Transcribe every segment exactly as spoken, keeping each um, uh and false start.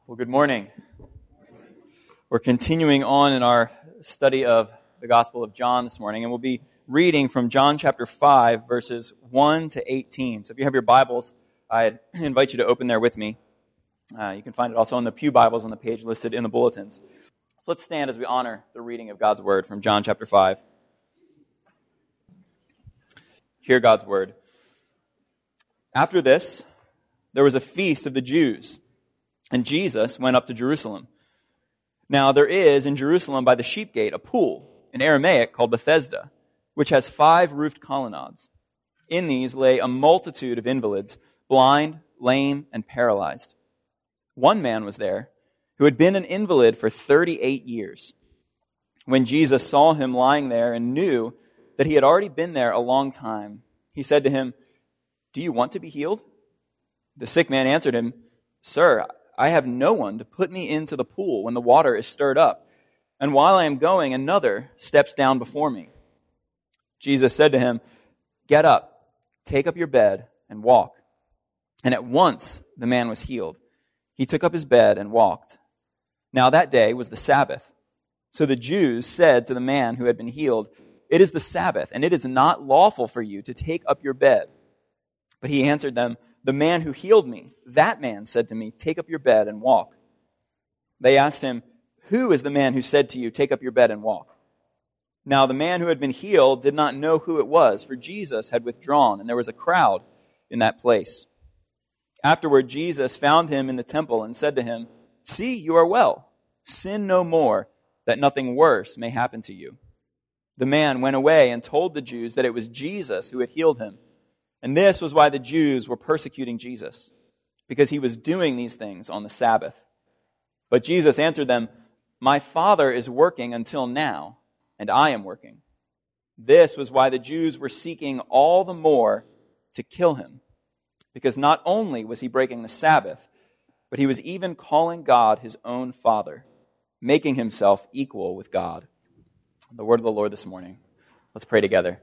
Well, good morning. We're continuing on in our study of the Gospel of John this morning, and we'll be reading from John chapter five, verses one to eighteen. So if you have your Bibles, I invite you to open there with me. Uh, you can find it also in the Pew Bibles on the page listed in the bulletins. So let's stand as we honor the reading of God's Word from John chapter five. Hear God's Word. After this, there was a feast of the Jews, and Jesus went up to Jerusalem. Now there is in Jerusalem by the sheep gate a pool, in Aramaic called Bethesda, which has five roofed colonnades. In these lay a multitude of invalids, blind, lame, and paralyzed. One man was there who had been an invalid for thirty-eight years. When Jesus saw him lying there and knew that he had already been there a long time, he said to him, "Do you want to be healed?" The sick man answered him, "Sir, I have no one to put me into the pool when the water is stirred up, and while I am going, another steps down before me." Jesus said to him, "Get up, take up your bed, and walk." And at once the man was healed. He took up his bed and walked. Now that day was the Sabbath. So the Jews said to the man who had been healed, "It is the Sabbath, and it is not lawful for you to take up your bed." But he answered them, "The man who healed me, that man said to me, 'Take up your bed and walk.'" They asked him, "Who is the man who said to you, 'Take up your bed and walk'?" Now the man who had been healed did not know who it was, for Jesus had withdrawn, and there was a crowd in that place. Afterward, Jesus found him in the temple and said to him, "See, you are well. Sin no more, that nothing worse may happen to you." The man went away and told the Jews that it was Jesus who had healed him. And this was why the Jews were persecuting Jesus, because he was doing these things on the Sabbath. But Jesus answered them, "My Father is working until now, and I am working." This was why the Jews were seeking all the more to kill him, because not only was he breaking the Sabbath, but he was even calling God his own Father, making himself equal with God. The word of the Lord this morning. Let's pray together.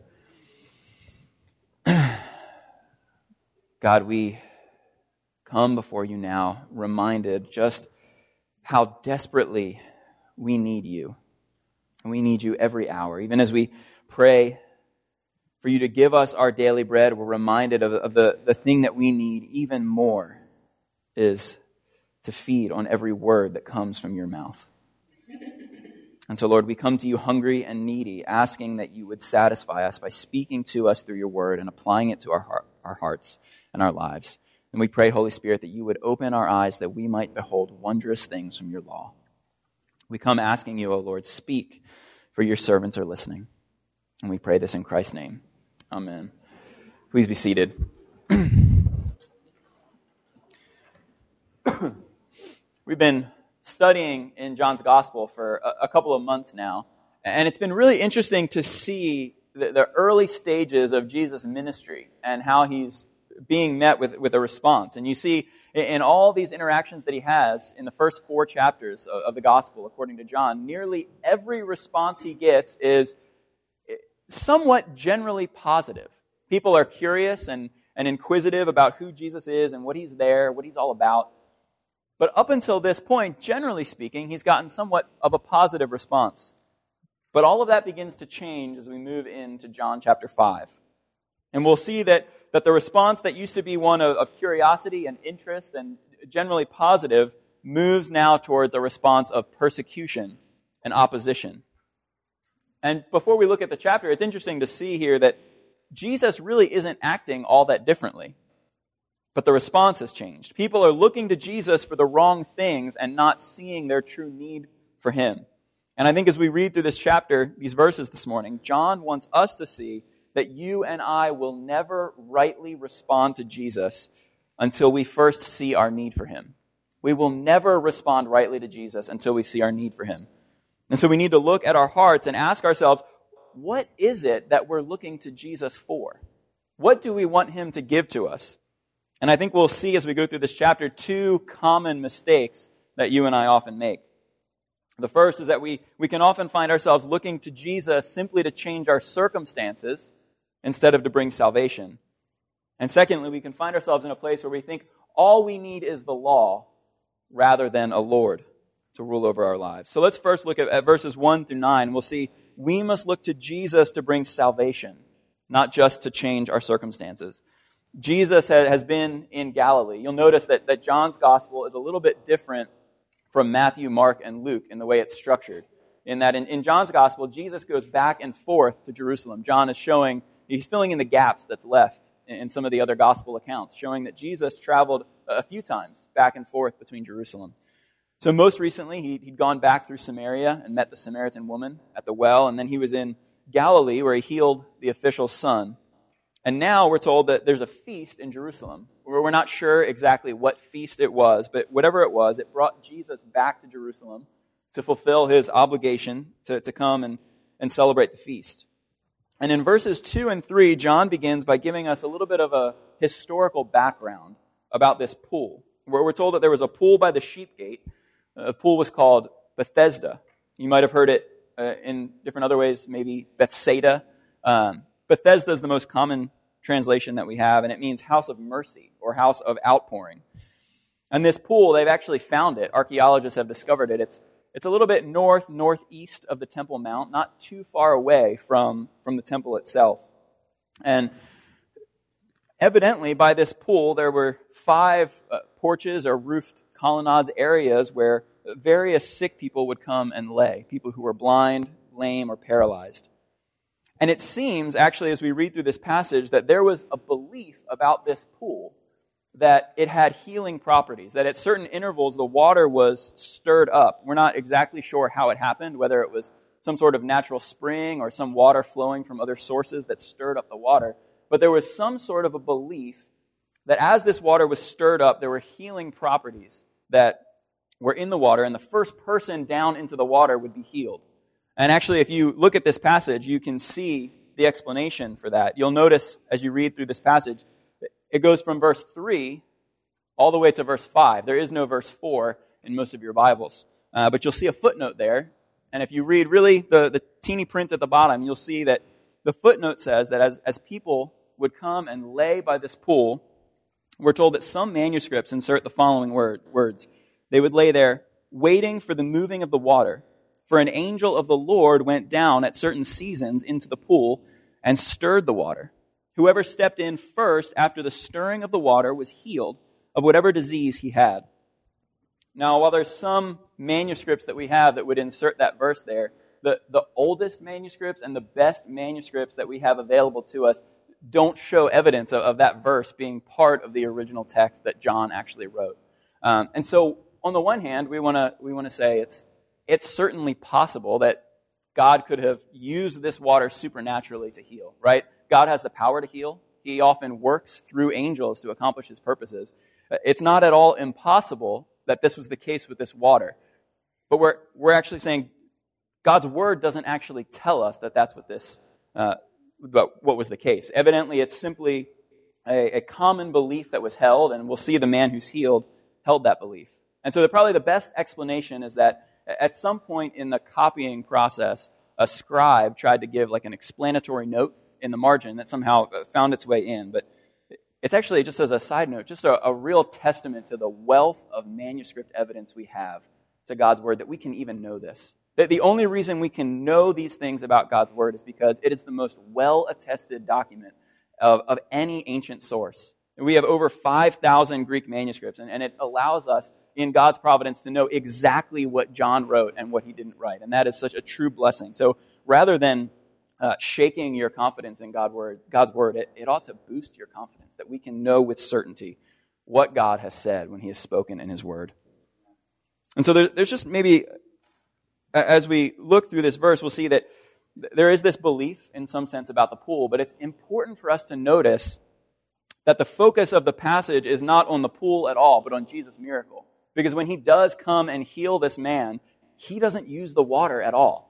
God, we come before you now, reminded just how desperately we need you. And we need you every hour. Even as we pray for you to give us our daily bread, we're reminded of, of the, the thing that we need even more is to feed on every word that comes from your mouth. And so, Lord, we come to you hungry and needy, asking that you would satisfy us by speaking to us through your word and applying it to our heart, our hearts and our lives. And we pray, Holy Spirit, that you would open our eyes that we might behold wondrous things from your law. We come asking you, O Lord, speak, for your servants are listening. And we pray this in Christ's name. Amen. Please be seated. We've been studying in John's Gospel for a, a couple of months now, and it's been really interesting to see the, the early stages of Jesus' ministry and how he's being met with, with a response. And you see in, in all these interactions that he has in the first four chapters of, of the Gospel, according to John, nearly every response he gets is somewhat generally positive. People are curious and, and inquisitive about who Jesus is and what he's there, what he's all about. But up until this point, generally speaking, he's gotten somewhat of a positive response. But all of that begins to change as we move into John chapter five. And we'll see that, that the response that used to be one of, of curiosity and interest and generally positive moves now towards a response of persecution and opposition. And before we look at the chapter, it's interesting to see here that Jesus really isn't acting all that differently. But the response has changed. People are looking to Jesus for the wrong things and not seeing their true need for him. And I think as we read through this chapter, these verses this morning, John wants us to see that you and I will never rightly respond to Jesus until we first see our need for him. We will never respond rightly to Jesus until we see our need for him. And so we need to look at our hearts and ask ourselves, what is it that we're looking to Jesus for? What do we want him to give to us? And I think we'll see as we go through this chapter two common mistakes that you and I often make. The first is that we, we can often find ourselves looking to Jesus simply to change our circumstances instead of to bring salvation. And secondly, we can find ourselves in a place where we think all we need is the law rather than a Lord to rule over our lives. So let's first look at, at verses one through nine. We'll see we must look to Jesus to bring salvation, not just to change our circumstances. Jesus ha- has been in Galilee. You'll notice that, that John's gospel is a little bit different from Matthew, Mark, and Luke in the way it's structured. In that in, in John's gospel, Jesus goes back and forth to Jerusalem. John is showing, he's filling in the gaps that's left in, in some of the other gospel accounts, showing that Jesus traveled a few times back and forth between Jerusalem. So most recently, he, he'd gone back through Samaria and met the Samaritan woman at the well, and then he was in Galilee where he healed the official's son. And now we're told that there's a feast in Jerusalem. We're not sure exactly what feast it was, but whatever it was, it brought Jesus back to Jerusalem to fulfill his obligation to, to come and, and celebrate the feast. And in verses two and three, John begins by giving us a little bit of a historical background about this pool, where we're told that there was a pool by the sheep gate. The pool was called Bethesda. You might have heard it uh, in different other ways, maybe Bethsaida. Um, Bethesda is the most common translation that we have, and it means house of mercy or house of outpouring. And this pool, they've actually found it. Archaeologists have discovered it. It's It's a little bit north, northeast of the Temple Mount, not too far away from, from the temple itself. And evidently, by this pool, there were five uh, porches or roofed colonnades areas where various sick people would come and lay, people who were blind, lame, or paralyzed. And it seems, actually, as we read through this passage, that there was a belief about this pool that it had healing properties, that at certain intervals the water was stirred up. We're not exactly sure how it happened, whether it was some sort of natural spring or some water flowing from other sources that stirred up the water. But there was some sort of a belief that as this water was stirred up, there were healing properties that were in the water, and the first person down into the water would be healed. And actually, if you look at this passage, you can see the explanation for that. You'll notice as you read through this passage, it goes from verse three all the way to verse five. There is no verse four in most of your Bibles. Uh, but you'll see a footnote there. And if you read really the, the teeny print at the bottom, you'll see that the footnote says that as, as people would come and lay by this pool, we're told that some manuscripts insert the following word, words. They would lay there, waiting for the moving of the water. For an angel of the Lord went down at certain seasons into the pool and stirred the water. Whoever stepped in first after the stirring of the water was healed of whatever disease he had. Now, while there's some manuscripts that we have that would insert that verse there, the, the oldest manuscripts and the best manuscripts that we have available to us don't show evidence of, of that verse being part of the original text that John actually wrote. Um, and so, on the one hand, we want to we want to say it's it's certainly possible that God could have used this water supernaturally to heal, right? God has the power to heal. He often works through angels to accomplish his purposes. It's not at all impossible that this was the case with this water. But we're we're actually saying God's word doesn't actually tell us that that's what this uh, what was the case. Evidently, it's simply a, a common belief that was held, and we'll see the man who's healed held that belief. And so the, probably the best explanation is that at some point in the copying process, a scribe tried to give like an explanatory note in the margin that somehow found its way in. But it's actually, just as a side note, just a, a real testament to the wealth of manuscript evidence we have to God's word that we can even know this. That the only reason we can know these things about God's word is because it is the most well-attested document of, of any ancient source. And we have over five thousand Greek manuscripts, and, and it allows us, in God's providence, to know exactly what John wrote and what he didn't write. And that is such a true blessing. So rather than uh, shaking your confidence in God word, God's word, it, it ought to boost your confidence that we can know with certainty what God has said when he has spoken in his word. And so there, there's just maybe, as we look through this verse, we'll see that there is this belief in some sense about the pool, but it's important for us to notice that the focus of the passage is not on the pool at all, but on Jesus' miracle. Because when he does come and heal this man, he doesn't use the water at all.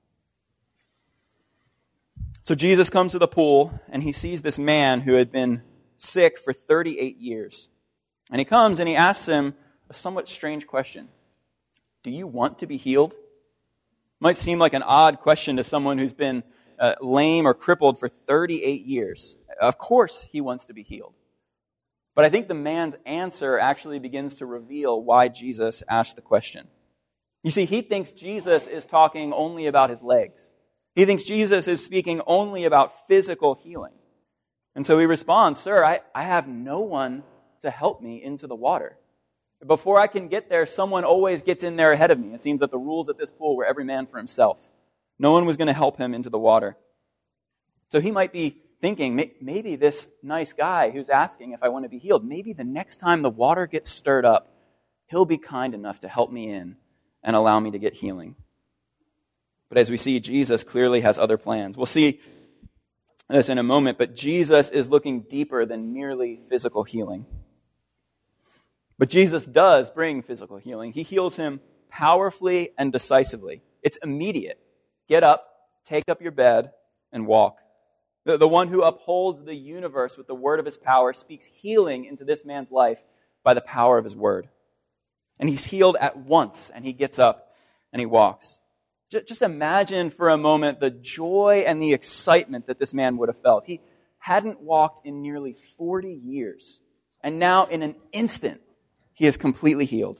So Jesus comes to the pool, and he sees this man who had been sick for thirty-eight years. And he comes and he asks him a somewhat strange question. Do you want to be healed? Might seem like an odd question to someone who's been uh, lame or crippled for thirty-eight years. Of course he wants to be healed. But I think the man's answer actually begins to reveal why Jesus asked the question. You see, he thinks Jesus is talking only about his legs. He thinks Jesus is speaking only about physical healing. And so he responds, "Sir, I, I have no one to help me into the water. Before I can get there, someone always gets in there ahead of me." It seems that the rules at this pool were every man for himself. No one was going to help him into the water. So he might be thinking, maybe this nice guy who's asking if I want to be healed, maybe the next time the water gets stirred up, he'll be kind enough to help me in and allow me to get healing. But as we see, Jesus clearly has other plans. We'll see this in a moment, but Jesus is looking deeper than merely physical healing. But Jesus does bring physical healing. He heals him powerfully and decisively. It's immediate. Get up, take up your bed, and walk. The, the one who upholds the universe with the word of his power speaks healing into this man's life by the power of his word. And he's healed at once, and he gets up and he walks. Just, just imagine for a moment the joy and the excitement that this man would have felt. He hadn't walked in nearly forty years, and now in an instant, he is completely healed.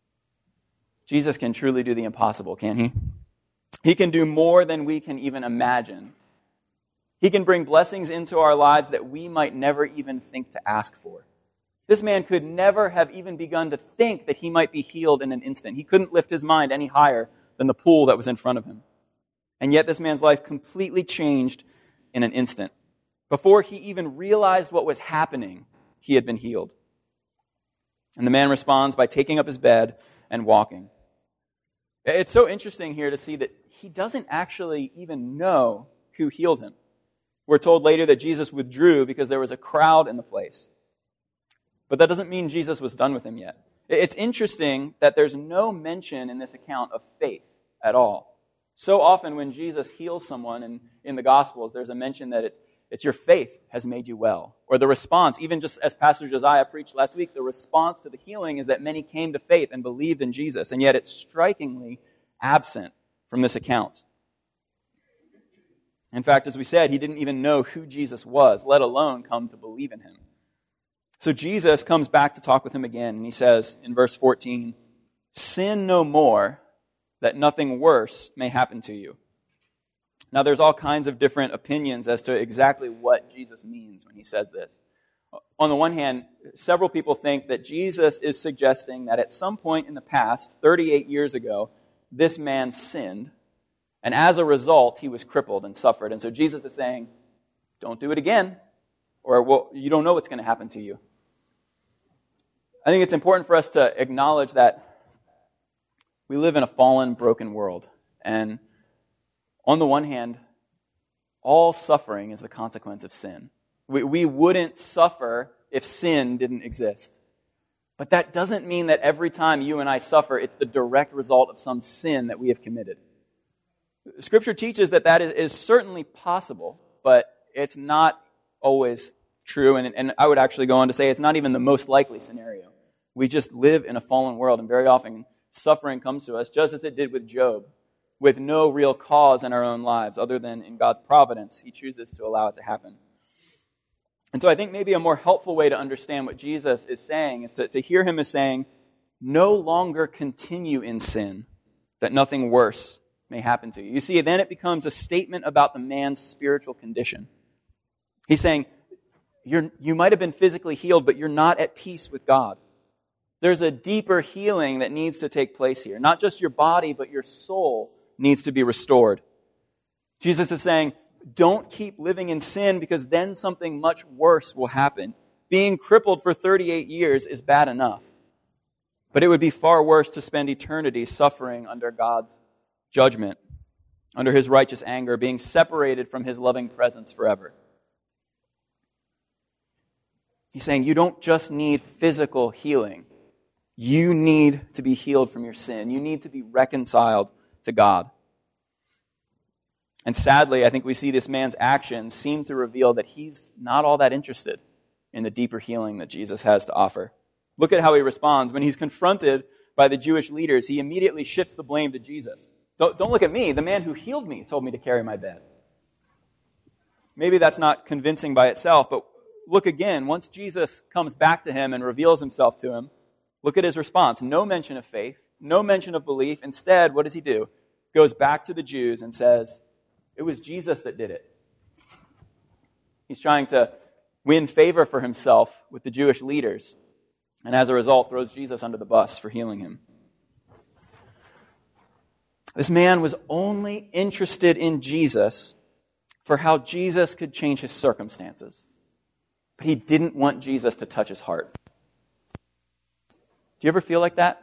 Jesus can truly do the impossible, can't he? He can do more than we can even imagine. He can bring blessings into our lives that we might never even think to ask for. This man could never have even begun to think that he might be healed in an instant. He couldn't lift his mind any higher than the pool that was in front of him. And yet this man's life completely changed in an instant. Before he even realized what was happening, he had been healed. And the man responds by taking up his bed and walking. It's so interesting here to see that he doesn't actually even know who healed him. We're told later that Jesus withdrew because there was a crowd in the place. But that doesn't mean Jesus was done with him yet. It's interesting that there's no mention in this account of faith at all. So often when Jesus heals someone in, in the Gospels, there's a mention that it's, it's your faith has made you well. Or the response, even just as Pastor Josiah preached last week, the response to the healing is that many came to faith and believed in Jesus. And yet it's strikingly absent from this account. In fact, as we said, he didn't even know who Jesus was, let alone come to believe in him. So Jesus comes back to talk with him again, and he says in verse fourteen, "Sin no more, that nothing worse may happen to you." Now, there's all kinds of different opinions as to exactly what Jesus means when he says this. On the one hand, several people think that Jesus is suggesting that at some point in the past, thirty-eight years ago, this man sinned, and as a result, he was crippled and suffered. And so Jesus is saying, don't do it again, or well, you don't know what's going to happen to you. I think it's important for us to acknowledge that we live in a fallen, broken world. And on the one hand, all suffering is the consequence of sin. We, we wouldn't suffer if sin didn't exist. But that doesn't mean that every time you and I suffer, it's the direct result of some sin that we have committed. Scripture teaches that that is, is certainly possible, but it's not always true. And, and I would actually go on to say it's not even the most likely scenario. We just live in a fallen world, and very often suffering comes to us, just as it did with Job, with no real cause in our own lives, other than in God's providence, he chooses to allow it to happen. And so I think maybe a more helpful way to understand what Jesus is saying is to, to hear him as saying, no longer continue in sin, that nothing worse may happen to you. You see, then it becomes a statement about the man's spiritual condition. He's saying, you're, you might have been physically healed, but you're not at peace with God. There's a deeper healing that needs to take place here. Not just your body, but your soul needs to be restored. Jesus is saying, don't keep living in sin, because then something much worse will happen. Being crippled for thirty-eight years is bad enough. But it would be far worse to spend eternity suffering under God's judgment, under his righteous anger, being separated from his loving presence forever. He's saying you don't just need physical healing. You need to be healed from your sin. You need to be reconciled to God. And sadly, I think we see this man's actions seem to reveal that he's not all that interested in the deeper healing that Jesus has to offer. Look at how he responds. When he's confronted by the Jewish leaders, he immediately shifts the blame to Jesus. Don't, don't look at me. The man who healed me told me to carry my bed. Maybe that's not convincing by itself, but look again. Once Jesus comes back to him and reveals himself to him, look at his response. No mention of faith, no mention of belief. Instead, what does he do? Goes back to the Jews and says, it was Jesus that did it. He's trying to win favor for himself with the Jewish leaders, and as a result, throws Jesus under the bus for healing him. This man was only interested in Jesus for how Jesus could change his circumstances. But he didn't want Jesus to touch his heart. Do you ever feel like that?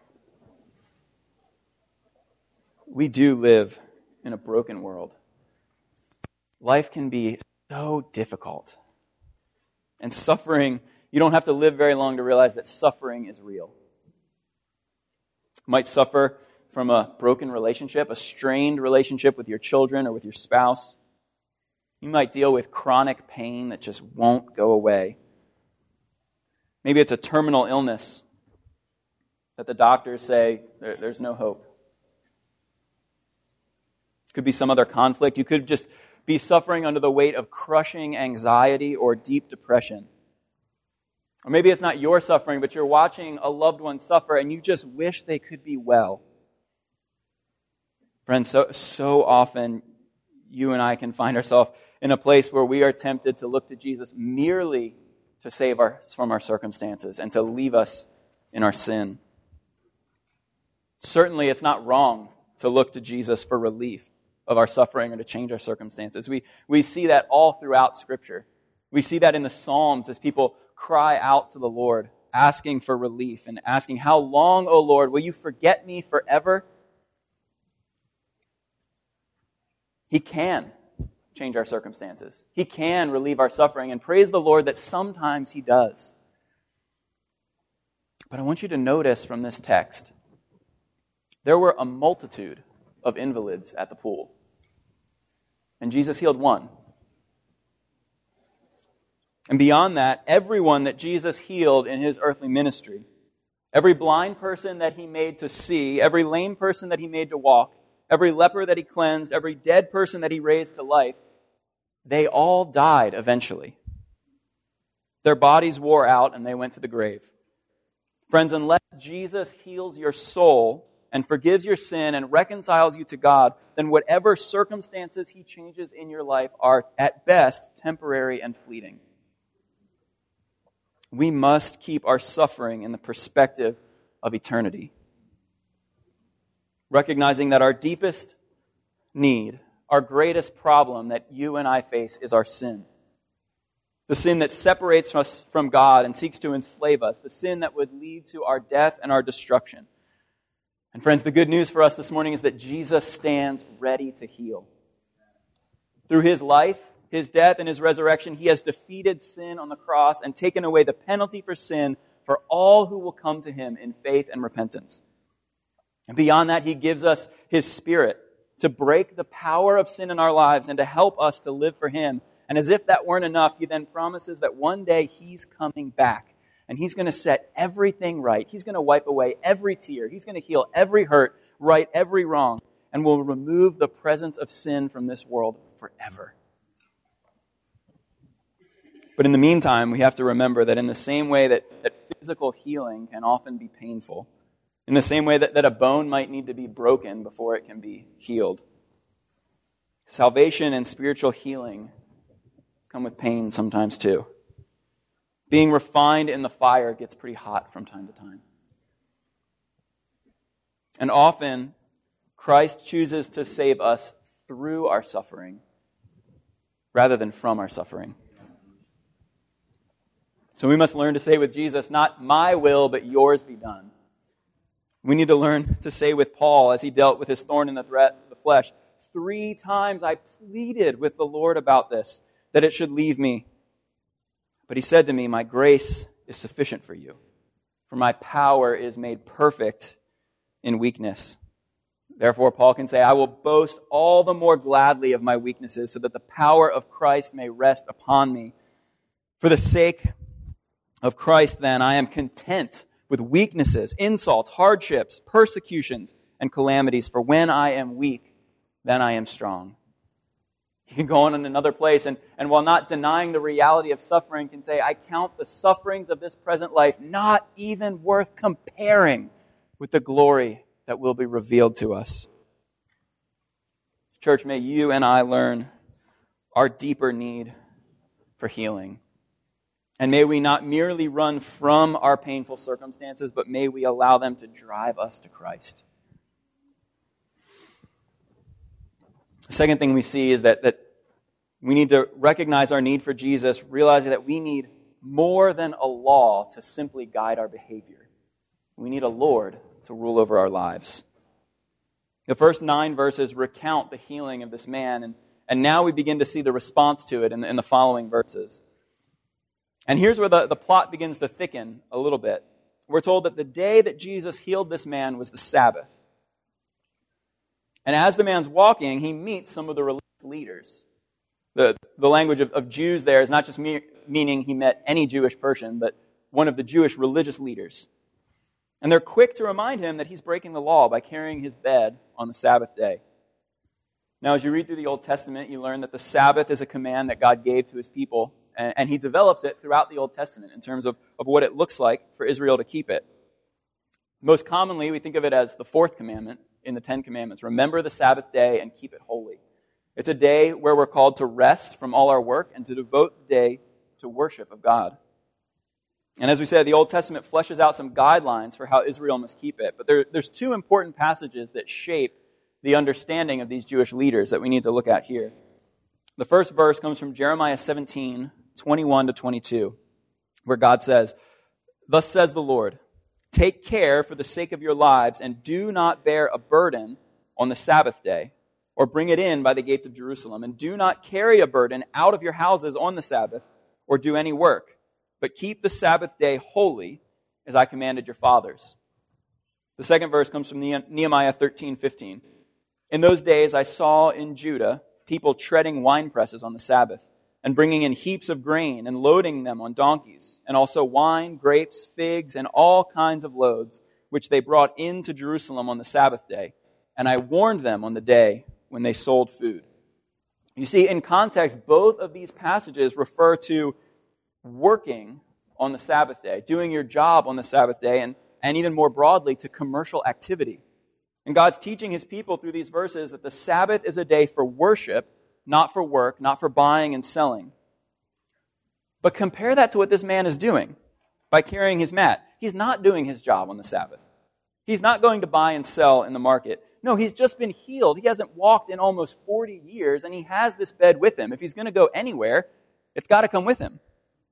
We do live in a broken world. Life can be so difficult. And suffering, you don't have to live very long to realize that suffering is real. You might suffer from a broken relationship, a strained relationship with your children or with your spouse. You might deal with chronic pain that just won't go away. Maybe it's a terminal illness that the doctors say there, there's no hope. It could be some other conflict. You could just be suffering under the weight of crushing anxiety or deep depression. Or maybe it's not your suffering, but you're watching a loved one suffer and you just wish they could be well. Friends, so, so often you and I can find ourselves in a place where we are tempted to look to Jesus merely to save us from our circumstances and to leave us in our sin. Certainly, it's not wrong to look to Jesus for relief of our suffering or to change our circumstances. We, we see that all throughout Scripture. We see that in the Psalms as people cry out to the Lord, asking for relief and asking, "How long, O Lord, will you forget me forever?" He can change our circumstances. He can relieve our suffering, and praise the Lord that sometimes He does. But I want you to notice from this text, there were a multitude of invalids at the pool, and Jesus healed one. And beyond that, everyone that Jesus healed in His earthly ministry, every blind person that He made to see, every lame person that He made to walk, every leper that He cleansed, every dead person that He raised to life, they all died eventually. Their bodies wore out and they went to the grave. Friends, unless Jesus heals your soul and forgives your sin and reconciles you to God, then whatever circumstances He changes in your life are at best temporary and fleeting. We must keep our suffering in the perspective of eternity, recognizing that our deepest need, our greatest problem that you and I face is our sin. The sin that separates us from God and seeks to enslave us. The sin that would lead to our death and our destruction. And friends, the good news for us this morning is that Jesus stands ready to heal. Through His life, His death, and His resurrection, He has defeated sin on the cross and taken away the penalty for sin for all who will come to Him in faith and repentance. And beyond that, He gives us His Spirit to break the power of sin in our lives and to help us to live for Him. And as if that weren't enough, He then promises that one day He's coming back. And He's going to set everything right. He's going to wipe away every tear. He's going to heal every hurt, right every wrong, and will remove the presence of sin from this world forever. But in the meantime, we have to remember that in the same way that, that physical healing can often be painful, in the same way that, that a bone might need to be broken before it can be healed, salvation and spiritual healing come with pain sometimes too. Being refined in the fire gets pretty hot from time to time. And often, Christ chooses to save us through our suffering rather than from our suffering. So we must learn to say with Jesus, not my will, but yours be done. We need to learn to say with Paul, as he dealt with his thorn in the threat of the flesh, three times I pleaded with the Lord about this, that it should leave me. But He said to me, my grace is sufficient for you, for my power is made perfect in weakness. Therefore, Paul can say, I will boast all the more gladly of my weaknesses, so that the power of Christ may rest upon me. For the sake of Christ, then, I am content with weaknesses, insults, hardships, persecutions, and calamities. For when I am weak, then I am strong. He can go on in another place and, and while not denying the reality of suffering, can say, I count the sufferings of this present life not even worth comparing with the glory that will be revealed to us. Church, may you and I learn our deeper need for healing. And may we not merely run from our painful circumstances, but may we allow them to drive us to Christ. The second thing we see is that, that we need to recognize our need for Jesus, realizing that we need more than a law to simply guide our behavior. We need a Lord to rule over our lives. The first nine verses recount the healing of this man, and, and now we begin to see the response to it in the, in the following verses. And here's where the, the plot begins to thicken a little bit. We're told that the day that Jesus healed this man was the Sabbath. And as the man's walking, he meets some of the religious leaders. The, the language of, of Jews there is not just me, meaning he met any Jewish person, but one of the Jewish religious leaders. And they're quick to remind him that he's breaking the law by carrying his bed on the Sabbath day. Now, as you read through the Old Testament, you learn that the Sabbath is a command that God gave to his people, and, and he develops it throughout the Old Testament in terms of, of what it looks like for Israel to keep it. Most commonly, we think of it as the fourth commandment in the Ten Commandments. Remember the Sabbath day and keep it holy. It's a day where we're called to rest from all our work and to devote the day to worship of God. And as we said, the Old Testament fleshes out some guidelines for how Israel must keep it. But there, there's two important passages that shape the understanding of these Jewish leaders that we need to look at here. The first verse comes from Jeremiah seventeen, twenty-one to twenty-two, where God says, "Thus says the Lord, take care for the sake of your lives, and do not bear a burden on the Sabbath day, or bring it in by the gates of Jerusalem. And do not carry a burden out of your houses on the Sabbath, or do any work. But keep the Sabbath day holy, as I commanded your fathers." The second verse comes from Nehemiah thirteen, fifteen. "In those days I saw in Judah people treading wine presses on the Sabbath, and bringing in heaps of grain, and loading them on donkeys, and also wine, grapes, figs, and all kinds of loads, which they brought into Jerusalem on the Sabbath day. And I warned them on the day when they sold food." You see, in context, both of these passages refer to working on the Sabbath day, doing your job on the Sabbath day, and, and even more broadly, to commercial activity. And God's teaching his people through these verses that the Sabbath is a day for worship, not for work, not for buying and selling. But compare that to what this man is doing by carrying his mat. He's not doing his job on the Sabbath. He's not going to buy and sell in the market. No, he's just been healed. He hasn't walked in almost forty years, and he has this bed with him. If he's going to go anywhere, it's got to come with him.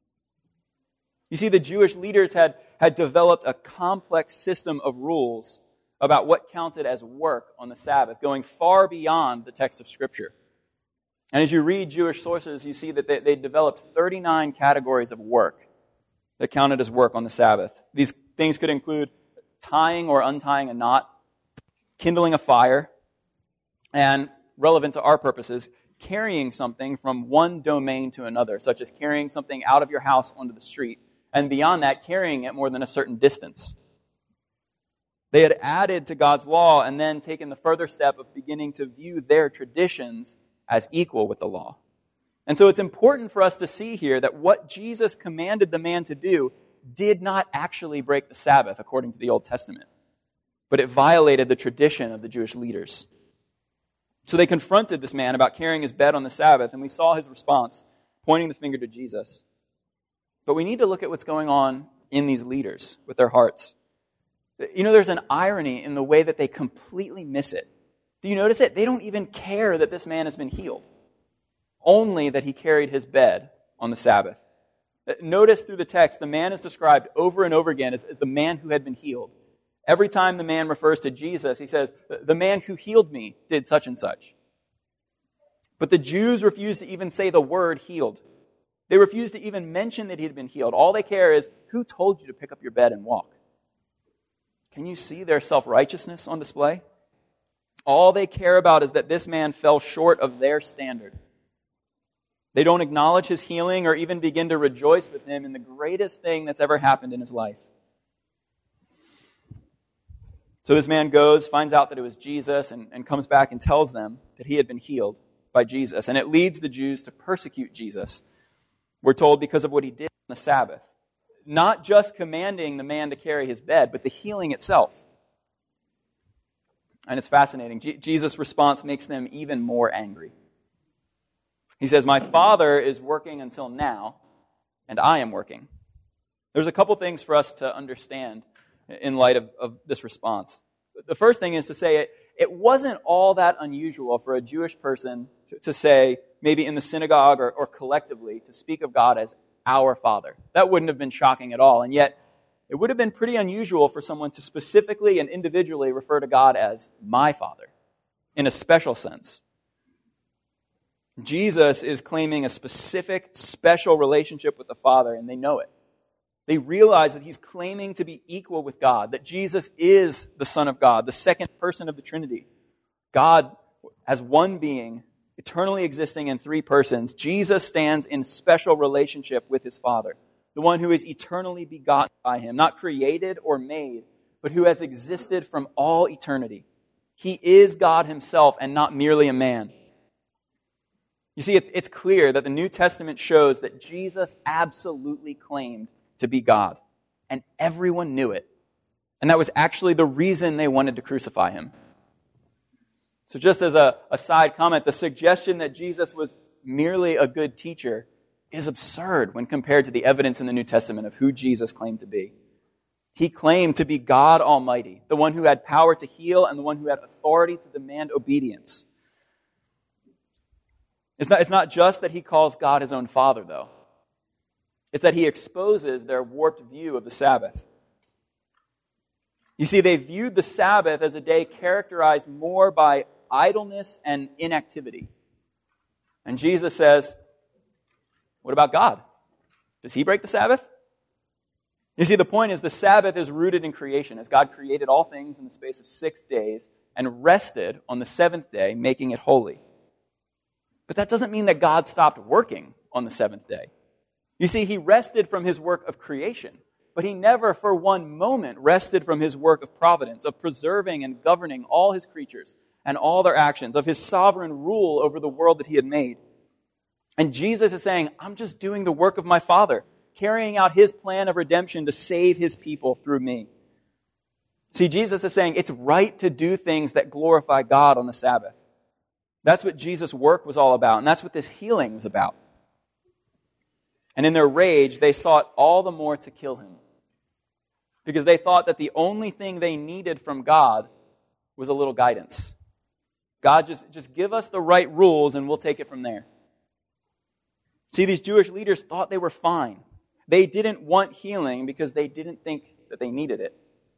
You see, the Jewish leaders had, had developed a complex system of rules about what counted as work on the Sabbath, going far beyond the text of Scripture. And as you read Jewish sources, you see that they, they developed thirty-nine categories of work that counted as work on the Sabbath. These things could include tying or untying a knot, kindling a fire, and, relevant to our purposes, carrying something from one domain to another, such as carrying something out of your house onto the street, and beyond that, carrying it more than a certain distance. They had added to God's law and then taken the further step of beginning to view their traditions as equal with the law. And so it's important for us to see here that what Jesus commanded the man to do did not actually break the Sabbath according to the Old Testament, but it violated the tradition of the Jewish leaders. So they confronted this man about carrying his bed on the Sabbath, and we saw his response, pointing the finger to Jesus. But we need to look at what's going on in these leaders with their hearts. You know, there's an irony in the way that they completely miss it. Do you notice it? They don't even care that this man has been healed, only that he carried his bed on the Sabbath. Notice through the text, the man is described over and over again as the man who had been healed. Every time the man refers to Jesus, he says, the man who healed me did such and such. But the Jews refuse to even say the word healed. They refuse to even mention that he had been healed. All they care is, who told you to pick up your bed and walk? Can you see their self-righteousness on display? All they care about is that this man fell short of their standard. They don't acknowledge his healing or even begin to rejoice with him in the greatest thing that's ever happened in his life. So this man goes, finds out that it was Jesus, and, and comes back and tells them that he had been healed. by Jesus, and it leads the Jews to persecute Jesus. We're told because of what he did on the Sabbath. Not just commanding the man to carry his bed, but the healing itself. And it's fascinating. Je- Jesus' response makes them even more angry. He says, "My Father is working until now, and I am working." There's a couple things for us to understand in light of, of this response. The first thing is to say it, it wasn't all that unusual for a Jewish person to, to say, maybe in the synagogue or, or collectively, to speak of God as our Father. That wouldn't have been shocking at all. And yet, it would have been pretty unusual for someone to specifically and individually refer to God as my Father, in a special sense. Jesus is claiming a specific, special relationship with the Father, and they know it. They realize that he's claiming to be equal with God, that Jesus is the Son of God, the second person of the Trinity. God as one being, eternally existing in three persons. Jesus stands in special relationship with his Father, the one who is eternally begotten by him, not created or made, but who has existed from all eternity. He is God himself and not merely a man. You see, it's, it's clear that the New Testament shows that Jesus absolutely claimed to be God, and everyone knew it. And that was actually the reason they wanted to crucify him. So just as a, a side comment, the suggestion that Jesus was merely a good teacher is absurd when compared to the evidence in the New Testament of who Jesus claimed to be. He claimed to be God Almighty, the one who had power to heal and the one who had authority to demand obedience. It's not, it's not just that he calls God his own Father, though. It's that he exposes their warped view of the Sabbath. You see, they viewed the Sabbath as a day characterized more by idleness and inactivity. And Jesus says, what about God? Does he break the Sabbath? You see, the point is the Sabbath is rooted in creation, as God created all things in the space of six days and rested on the seventh day, making it holy. But that doesn't mean that God stopped working on the seventh day. You see, he rested from his work of creation, but he never for one moment rested from his work of providence, of preserving and governing all his creatures and all their actions, of his sovereign rule over the world that he had made. And Jesus is saying, I'm just doing the work of my Father, carrying out his plan of redemption to save his people through me. See, Jesus is saying it's right to do things that glorify God on the Sabbath. That's what Jesus' work was all about, and that's what this healing was about. And in their rage, they sought all the more to kill him, because they thought that the only thing they needed from God was a little guidance. God, just, just give us the right rules and we'll take it from there. See, these Jewish leaders thought they were fine. They didn't want healing because they didn't think that they needed it.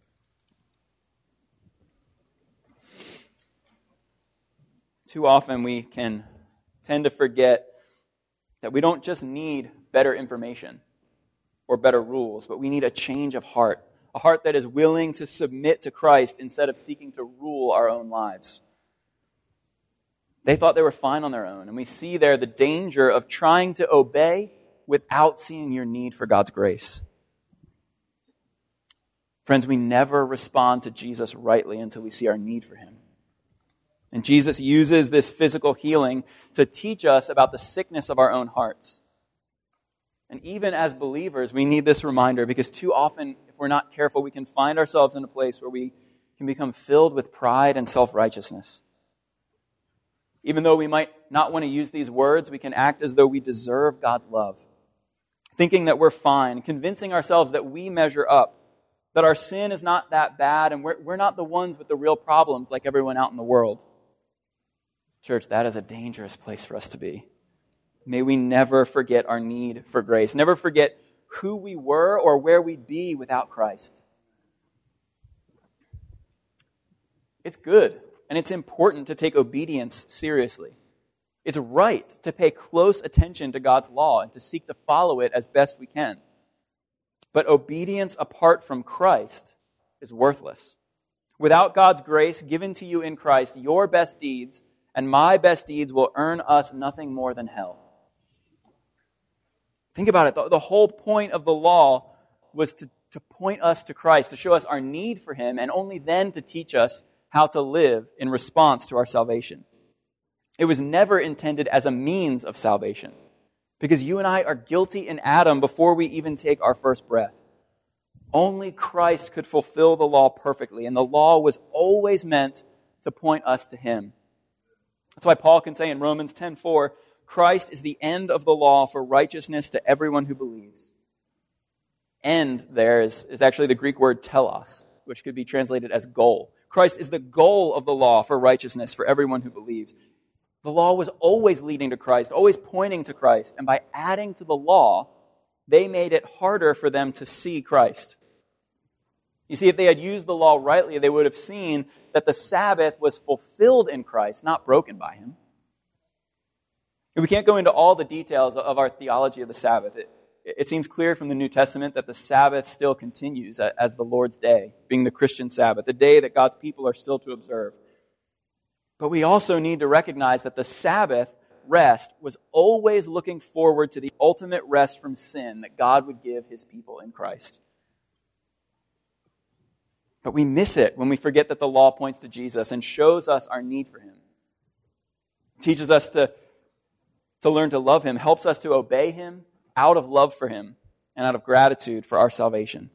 Too often we can tend to forget that we don't just need better information or better rules, but we need a change of heart, a heart that is willing to submit to Christ instead of seeking to rule our own lives. They thought they were fine on their own, and we see there the danger of trying to obey without seeing your need for God's grace. Friends, we never respond to Jesus rightly until we see our need for him. And Jesus uses this physical healing to teach us about the sickness of our own hearts. And even as believers, we need this reminder, because too often, if we're not careful, we can find ourselves in a place where we can become filled with pride and self-righteousness. Even though we might not want to use these words, we can act as though we deserve God's love, thinking that we're fine, convincing ourselves that we measure up, that our sin is not that bad, and we're, we're not the ones with the real problems like everyone out in the world. Church, that is a dangerous place for us to be. May we never forget our need for grace. Never forget who we were or where we'd be without Christ. It's good and it's important to take obedience seriously. It's right to pay close attention to God's law and to seek to follow it as best we can. But obedience apart from Christ is worthless. Without God's grace given to you in Christ, your best deeds and my best deeds will earn us nothing more than hell. Think about it. The, the whole point of the law was to, to point us to Christ, to show us our need for him, and only then to teach us how to live in response to our salvation. It was never intended as a means of salvation, because you and I are guilty in Adam before we even take our first breath. Only Christ could fulfill the law perfectly, and the law was always meant to point us to him. That's why Paul can say in Romans ten four, Christ is the end of the law for righteousness to everyone who believes. End there is, is actually the Greek word telos, which could be translated as goal. Christ is the goal of the law for righteousness for everyone who believes. The law was always leading to Christ, always pointing to Christ. And by adding to the law, they made it harder for them to see Christ. You see, if they had used the law rightly, they would have seen that the Sabbath was fulfilled in Christ, not broken by him. And we can't go into all the details of our theology of the Sabbath. It, it seems clear from the New Testament that the Sabbath still continues as the Lord's day, being the Christian Sabbath, the day that God's people are still to observe. But we also need to recognize that the Sabbath rest was always looking forward to the ultimate rest from sin that God would give his people in Christ. But we miss it when we forget that the law points to Jesus and shows us our need for him. It teaches us to, to learn to love him, helps us to obey him out of love for him and out of gratitude for our salvation.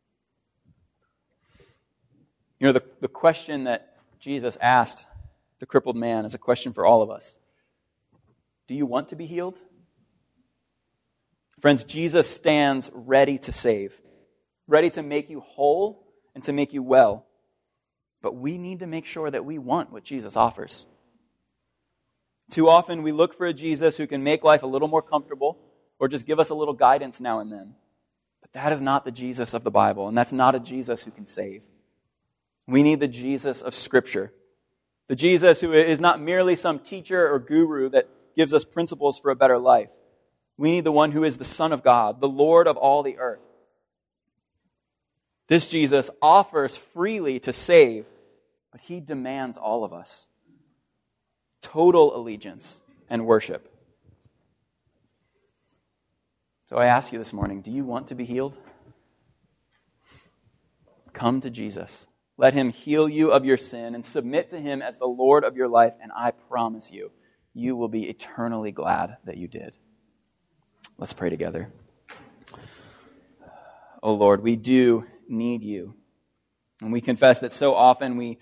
You know, the, the question that Jesus asked the crippled man is a question for all of us. Do you want to be healed? Friends, Jesus stands ready to save, ready to make you whole and to make you well. But we need to make sure that we want what Jesus offers. Too often we look for a Jesus who can make life a little more comfortable or just give us a little guidance now and then. But that is not the Jesus of the Bible, and that's not a Jesus who can save. We need the Jesus of Scripture. The Jesus who is not merely some teacher or guru that gives us principles for a better life. We need the one who is the Son of God, the Lord of all the earth. This Jesus offers freely to save, but he demands all of us. Total allegiance and worship. So I ask you this morning, do you want to be healed? Come to Jesus. Let him heal you of your sin and submit to him as the Lord of your life, and I promise you, you will be eternally glad that you did. Let's pray together. Oh Lord, we do need you. And we confess that so often we,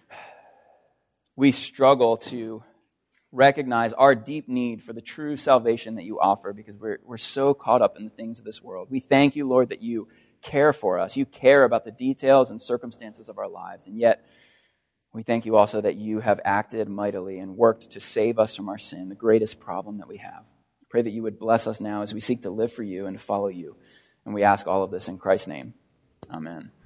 we struggle to recognize our deep need for the true salvation that you offer because we're, we're so caught up in the things of this world. We thank you, Lord, that you care for us. You care about the details and circumstances of our lives. And yet, we thank you also that you have acted mightily and worked to save us from our sin, the greatest problem that we have. I pray that you would bless us now as we seek to live for you and to follow you. And we ask all of this in Christ's name. Amen.